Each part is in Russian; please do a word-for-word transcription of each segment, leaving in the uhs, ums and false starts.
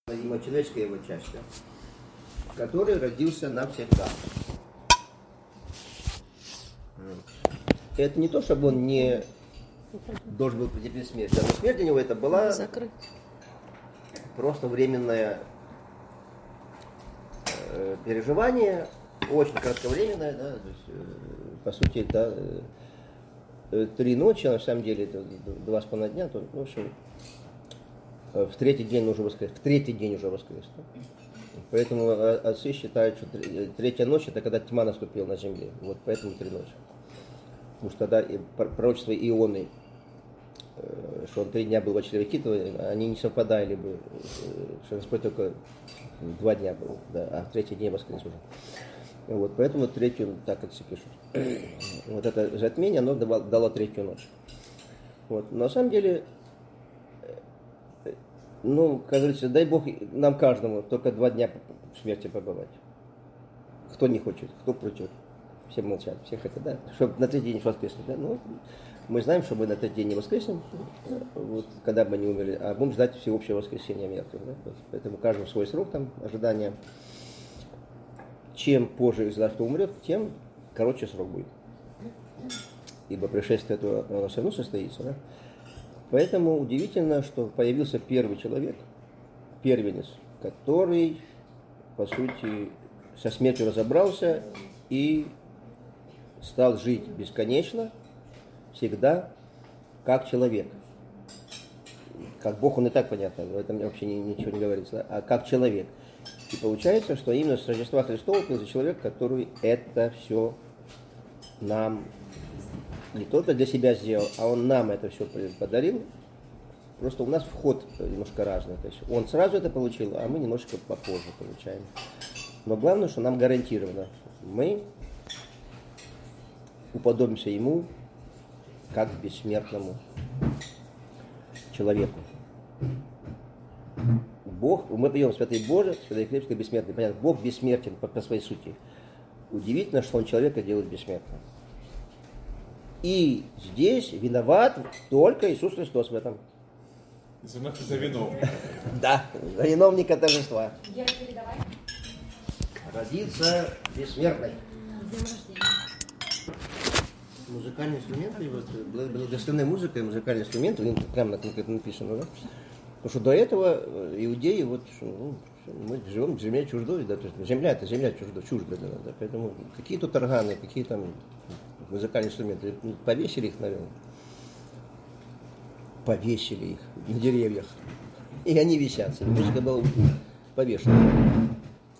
Видимо, человеческая его часть, который родился навсегда. Это не то, чтобы он не должен был претерпеть смерть, но смерть для него это была Закрыть. просто временное э, переживание, очень кратковременное, да, то есть, э, по сути, да, э, три ночи, а на самом деле это два с половиной дня, то, в общем, в третий день уже воскрес, в третий день уже воскрес. Да? Поэтому отцы считают, что третья ночь это когда тьма наступила на земле, вот поэтому три ночи. Потому что тогда пророчество Ионы, что он три дня был в очреве китовой, они не совпадали бы, что Господь только два дня был, да, а в третий день воскрес уже. Вот, поэтому третью так отцы пишут. Вот это затмение, оно дало третью ночь. Вот. Но на самом деле, ну, как говорится, дай Бог нам каждому только два дня в смерти побывать. Кто не хочет, кто против. Все молчат, все хотят, да, чтобы на третий день воскреснуть. Да? Ну, мы знаем, что мы на третий день не воскреснем, вот, когда бы они умерли, а будем ждать всеобщего воскресения мертвых. Да? Поэтому каждому свой срок там ожидания. Чем позже государство умрет, тем короче срок будет. Ибо пришествие этого оно все равно состоится. Да? Поэтому удивительно, что появился первый человек, первенец, который, по сути, со смертью разобрался и стал жить бесконечно, всегда, как человек. Как Бог, он и так понятно, в этом вообще ничего не говорится, а как человек. И получается, что именно с Рождества Христова появился человек, который это все нам не только для себя сделал, а он нам это все подарил. Просто у нас вход немножко разный. То есть он сразу это получил, а мы немножко попозже получаем. Но главное, что нам гарантировано, мы уподобимся ему как бессмертному человеку. Бог, мы пьем Святый Боже, Святый Хлеб, Святый бессмертный. Понятно, Бог бессмертен по, по своей сути. Удивительно, что Он человека делает бессмертным. И здесь виноват только Иисус Христос в этом. За, за виновника. Да, за виновника торжества. Родиться бессмертной. Музыкальные инструменты, вот, благословенная музыка и музыкальные инструменты, прямо на конкретно написано, да? Потому что до этого иудеи, вот, ну, мы живем в земле чуждой, да, то есть земля это земля чуждо, чуждо для нас, да, поэтому какие тут органы, какие там музыкальные инструменты, повесили их, наверное, повесили их на деревьях, и они висят, музыка была повешена.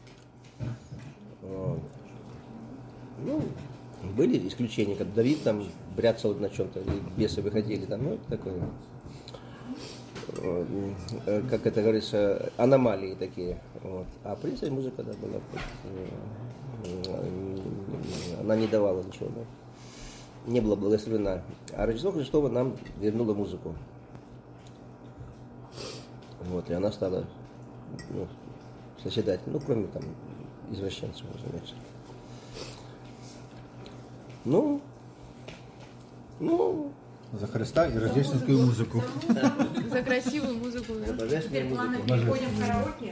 Вот. Ну, были исключения, как Давид там бряцал на чем-то, и бесы выходили там, ну, это такое, как это говорится, аномалии такие. Вот. А в принципе музыка, да, была, она не давала ничего, да. Не была благословена. А Рождество Христово нам вернуло музыку. Вот, и она стала, ну, созидательной, ну, кроме там извращенцев, разумеется. Ну, ну, за Христа и рождественскую музыку. За красивую музыку. Теперь планы переходим в караоке.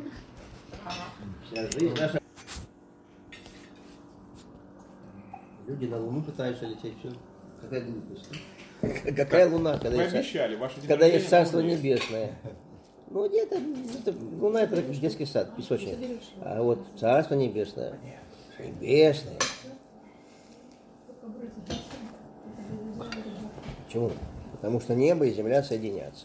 Вся жизнь наша. Люди на Луну пытаются лететь. Все. Какая глупость. Какая Луна, когда, Вы есть, обещали, ваше когда есть день Царство рождения Небесное. Ну, это, это Луна это как детский сад, песочный. А вот Царство Небесное. Небесное. Почему? Потому что небо и земля соединятся.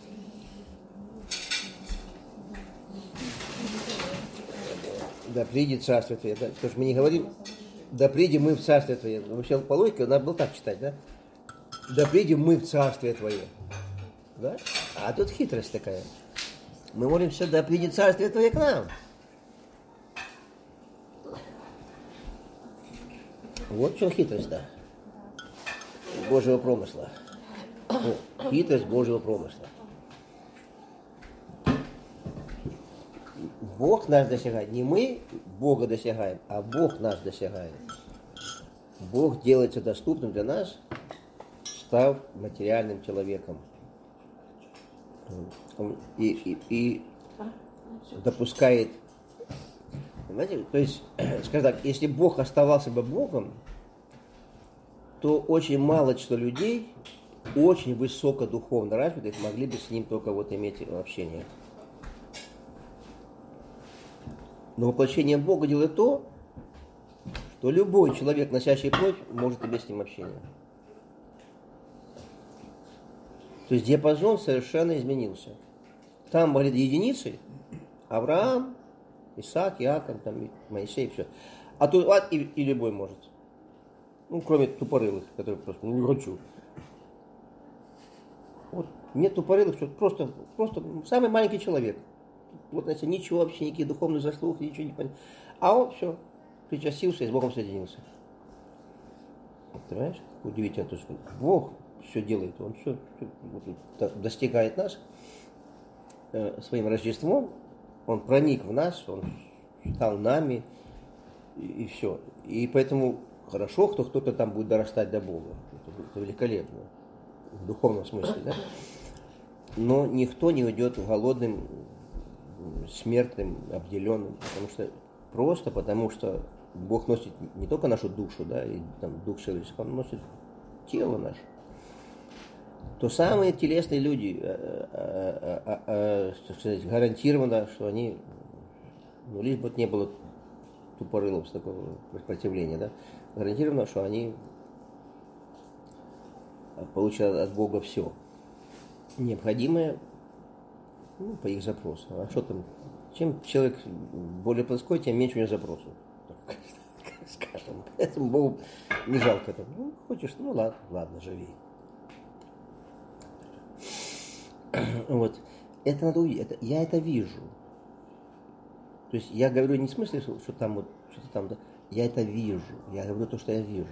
Да придет царствие Твое. Да? Потому что мы не говорим, да придем мы в царствие Твое. Вообще по логике надо было так читать, да? Да придем мы в царствие Твое. Да? А тут хитрость такая. Мы молимся, да придет царствие Твое к нам. Вот в чем хитрость, да. Божьего промысла. Ну, хитрость Божьего промысла. Бог нас досягает. Не мы Бога досягаем, а Бог нас досягает. Бог делается доступным для нас, став материальным человеком. И, и, и допускает, понимаете, то есть, скажем так, если Бог оставался бы Богом, то очень мало число людей, очень высокодуховно развитых, могли бы с ним только вот иметь общение. Но воплощение Бога делает то, что любой человек, носящий плоть, может иметь с ним общение. То есть диапазон совершенно изменился. Там были единицы, Авраам, Исаак, Иаков, там, Моисей, все. А тут а, и, и любой может. Ну, кроме тупорылых, которые просто, ну, не хочу. Вот, нет тупорылых, просто, просто самый маленький человек. Вот, знаете, ничего вообще, никаких духовных заслуг, ничего не понятно. А он все, причастился и с Богом соединился. Понимаешь? Удивительно, то есть Бог все делает, Он все, все вот, достигает нас э, своим Рождеством, Он проник в нас, Он стал нами, и, и все. И поэтому хорошо, кто кто-то там будет дорастать до Бога. Это, это великолепно. В духовном смысле, да? Но никто не уйдет голодным, смертным, обделенным, потому что просто потому что Бог носит не только нашу душу, да, и там дух человеческий, Он носит тело наше. То самые телесные люди, а, а, а, а, так сказать, гарантированно, что они, ну, лишь бы не было тупорылов с такого сопротивления, да, гарантированно, что они получат от Бога все необходимое, ну, по их запросу. А что там? Чем человек более плоской, тем меньше у него запросов. Скажем. Поэтому Богу не жалко этого. Ну, хочешь, ну ладно, ладно, живи. Вот. Это надо увидеть. Это, я это вижу. То есть я говорю не в смысле, что, что там вот, что-то там, да. Я это вижу. Я говорю то, что я вижу.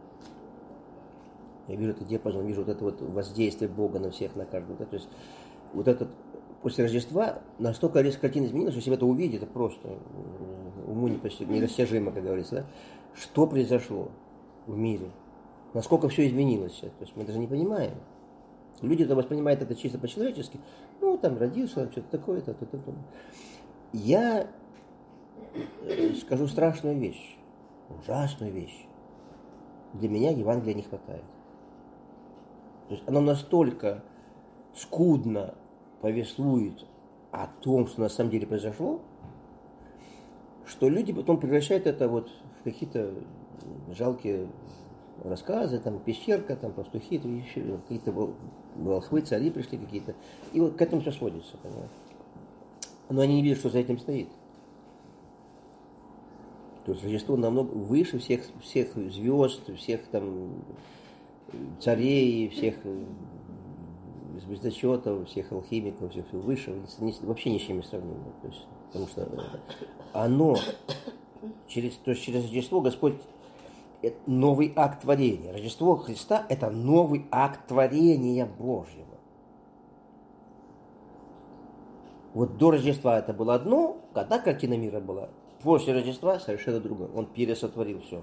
Я вижу это диапазон, вижу вот это вот воздействие Бога на всех, на каждого. Да? То есть вот этот после Рождества настолько резко картина изменилась, что если это увидеть, это просто уму нерастяжимо, как говорится, да? Что произошло в мире, насколько все изменилось. То есть мы даже не понимаем. Люди-то воспринимают это чисто по-человечески. Ну, там родился, что-то такое-то. То-то, то-то. Я скажу страшную вещь, ужасную вещь. Для меня Евангелия не хватает. То есть оно настолько скудно повествует о том, что на самом деле произошло, что люди потом превращают это вот в какие-то жалкие рассказы, там пещерка, там пастухи, какие-то волхвы, цари пришли какие-то. И вот к этому все сводится, понимаете? Но они не видят, что за этим стоит. То есть Рождество намного выше всех, всех звезд, всех там царей, всех звездочетов, всех алхимиков, всех выше, вообще ни с чем не сравнимо. То есть, потому что оно, через, то есть через Рождество Господь, это новый акт творения. Рождество Христа – это новый акт творения Божьего. Вот до Рождества это было одно, когда картина мира была. После Рождества совершенно другое. Он пересотворил все.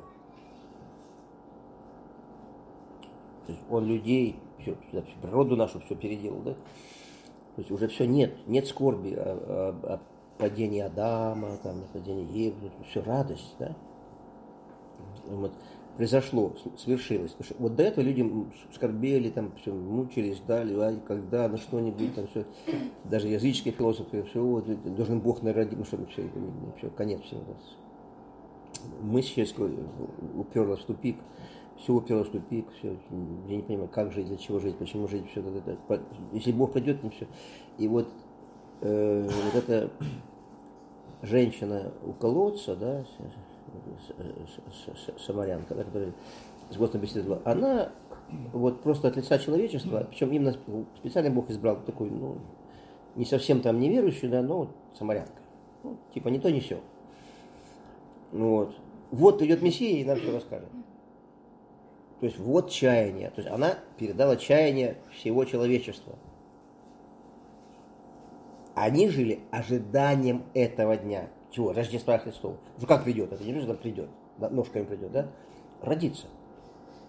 То есть он людей, все, природу нашу все переделал, да? То есть уже все нет, нет скорби о, о, о падении Адама, там, о падении Евы, все радость, да? Вот. Произошло, свершилось. Потому что вот до этого люди скорбели, там, все, мучились, ждали, а когда на что-нибудь, там, все, даже языческие философы, все, вот, должен Бог народить, ну что, все, все, конец всего. Мысль человеческая уперлась в тупик, все уперлось в тупик, все, я не понимаю, как жить, для чего жить, почему жить, все это, это. Если Бог придет, не все. И вот, э, вот эта женщина у колодца, да, самарянка, да, которая с Господом беседовала, она вот просто от лица человечества, причем именно специально Бог избрал такую, ну, не совсем там неверующую, да, но вот самарянка. Ну, типа не то, не сё. Вот. Вот идет Мессия, и нам все расскажет. То есть вот чаяние. То есть она передала чаяние всего человечества. Они жили ожиданием этого дня. Чего? Рождества Христова. Ну как придет? Это не что придет. Ножками придет, да? Родится.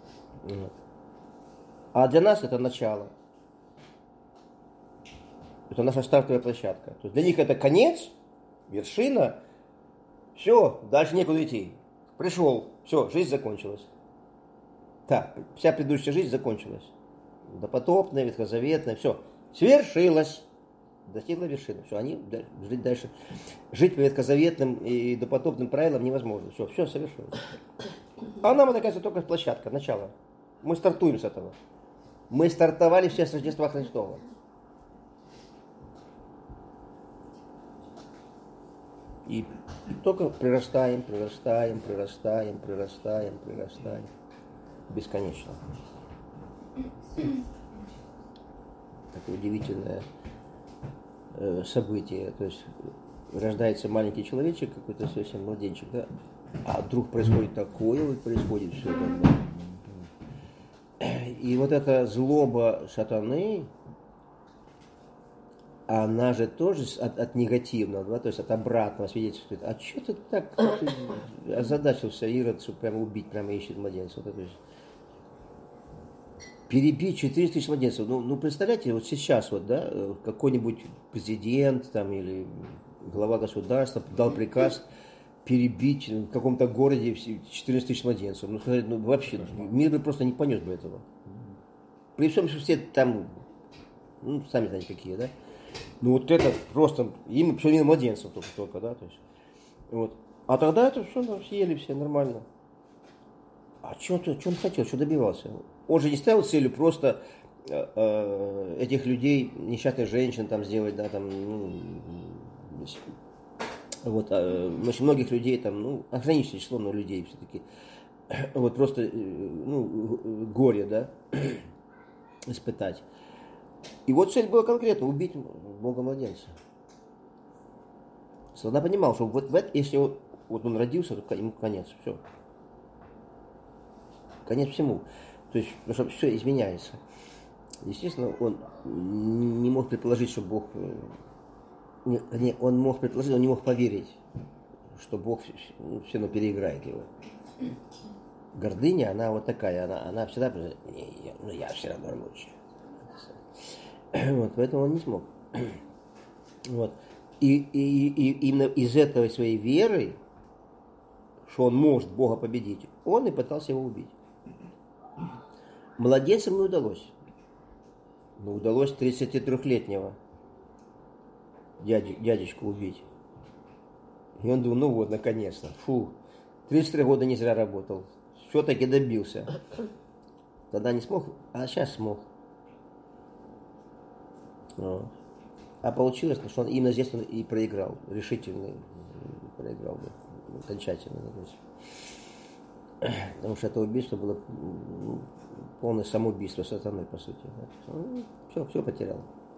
Вот. А для нас это начало. Это наша стартовая площадка. То есть для них это конец, вершина. Все, дальше некуда идти. Пришел, все, жизнь закончилась. Так, вся предыдущая жизнь закончилась. Допотопная, ветхозаветная, все. Свершилось. Достигла вершины. Все, они жить дальше. Жить по ветхозаветным и допотопным правилам невозможно. Все, все совершилось. А нам это, кажется, только площадка, начало. Мы стартуем с этого. Мы стартовали все с Рождества Христова. И только прирастаем, прирастаем, прирастаем, прирастаем, прирастаем. Бесконечно. Такое удивительное э, событие. То есть рождается маленький человечек, какой-то совсем младенчик, да? А вдруг происходит такое, вот происходит все это. Да? И вот эта злоба сатаны, она же тоже от, от негативного, да, то есть от обратного свидетельствует. А что ты так ты озадачился, Ирод, что прямо убить, прямо ищет младенца. Вот это же. Перебить четыреста тысяч младенцев. Ну, ну, представляете, вот сейчас вот, да, какой-нибудь президент там или глава государства дал приказ перебить в каком-то городе четырнадцать тысяч младенцев. Ну, сказать, ну, вообще, мир бы просто не понес бы этого. При всем, что все там, ну, сами знаете, какие, да? Ну, вот это просто, им все не младенцев только, только, да, то есть, вот. А тогда это все, ну, съели все нормально. А что он хотел, что добивался? Он же не ставил целью просто э, э, этих людей, несчастных женщин там сделать, да, там, ну, вот, э, очень многих людей там, ну, ограниченное число, но людей все-таки, вот просто, э, ну, горе, да, испытать. И вот цель была конкретно убить Бога младенца. Сатана понимал, что вот, вот если вот, вот он родился, то ему конец, все. Конец всему. То есть, потому что все изменяется. Естественно, он не мог предположить, что Бог... Не, не, он мог предположить, он не мог поверить, что Бог ну, все равно переиграет его. Гордыня, она вот такая, она, она всегда... Не, я, ну, я все равно лучше. Вот, поэтому он не смог. Вот. И, и, и именно из этой своей веры, что он может Бога победить, он и пытался его убить. Младенцам не удалось. Но удалось тридцатитрёхлетнего дядю, дядечку убить. И он думал, ну вот, наконец-то. Фу, тридцать три года не зря работал. Все-таки добился. Тогда не смог, а сейчас смог. Вот. А получилось, что он именно здесь он и проиграл. Решительно проиграл. Окончательно. Потому что это убийство было полное самоубийство сатаны, по сути. Ну, все, все потерял.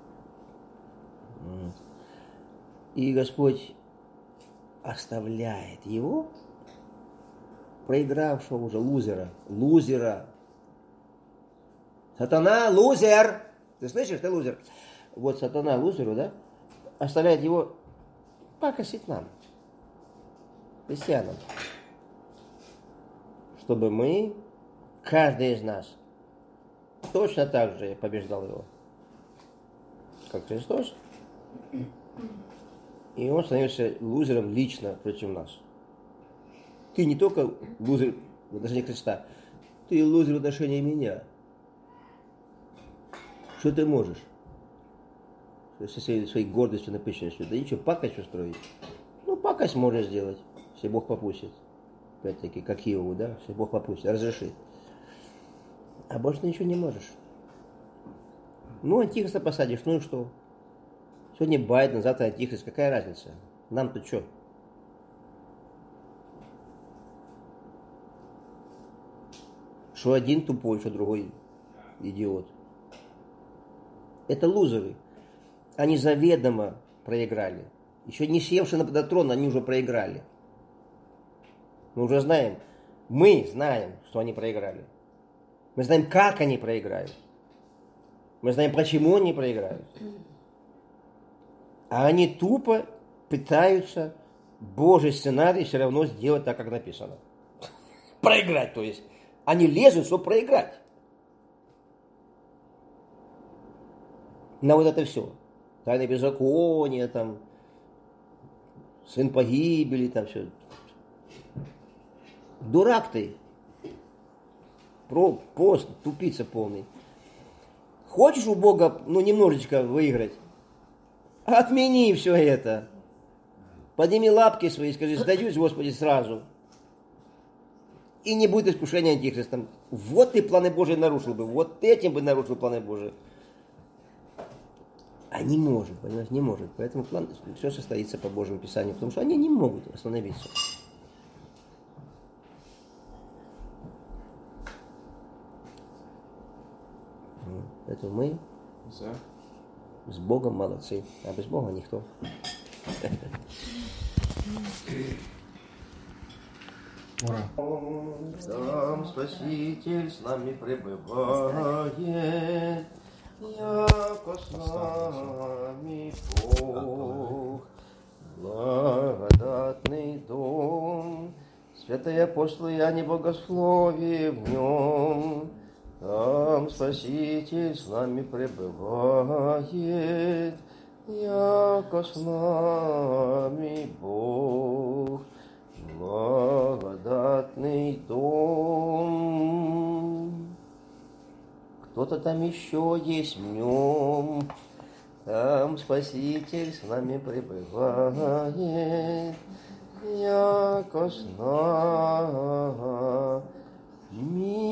И Господь оставляет его, проигравшего уже, лузера. Лузера. Сатана, лузер! Ты слышишь, ты лузер? Вот сатана лузеру, да, оставляет его покосить нам, христианам. Чтобы мы, каждый из нас, точно так же побеждал его, как Христос. И он становился лузером лично против нас. Ты не только лузер в отношении Христа, ты лузер в отношении меня. Что ты можешь? Со своей, своей гордостью, напыщенностью. Да ничего, пакость устроить. Ну, пакость можно сделать, если Бог попустит. Опять-таки, как Иову, да? Если Бог попустит, разрешит. А больше ты ничего не можешь. Ну, антихриста посадишь, ну и что? Сегодня Байден, завтра антихрист, какая разница? Нам-то что? Что один тупой, что другой идиот. Это лузеры. Они заведомо проиграли. Еще не севши на трон, они уже проиграли. Мы уже знаем, мы знаем, что они проиграли. Мы знаем, как они проиграют. Мы знаем, почему они проиграют. А они тупо пытаются Божий сценарий все равно сделать так, как написано. Проиграть, то есть. Они лезут, чтобы проиграть. На вот это все. тайны беззакония, там, сын погибели, там все. Дурак ты. Про, пост, тупица полный. Хочешь у Бога, ну, немножечко выиграть? Отмени все это. Подними лапки свои и скажи, сдаюсь, Господи, сразу. И не будет искушения антихристом. Вот ты планы Божии нарушил бы, вот этим бы нарушил планы Божии. А не может, понимаешь, не может. Поэтому план, все состоится по Божьему Писанию, потому что они не могут остановиться. Поэтому мы За. с Богом молодцы, а без Бога никто. Ура. Сам Спаситель с нами пребывает, яко с нами Бог, благодатный дом, святые апостолы Иоанне богословие в нем. Там Спаситель с нами пребывает, яко с нами Бог, благодатный дом. Кто-то там еще есть в нем, там Спаситель с нами пребывает, яко с нами